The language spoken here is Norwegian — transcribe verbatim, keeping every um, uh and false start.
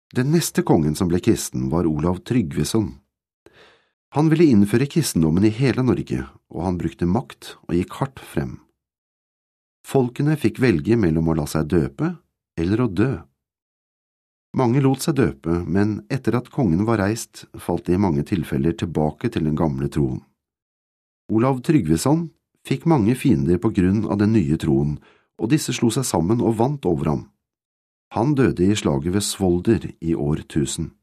Den neste kongen som ble kristen var Olav Tryggveson. Han ville innføre kristendommen i hele Norge, og han brukte makt og gikk hardt frem. Folkene fikk velge mellom å la seg døpe eller å dø. Mange lot seg døpe, men etter at kongen var reist, falt de i mange tilfeller tilbake til den gamle troen. Olav Tryggveson fikk mange fiender på grunn av den nye troen, og disse slo seg sammen og vant over ham. Han døde i slaget ved Svolder i år tusen.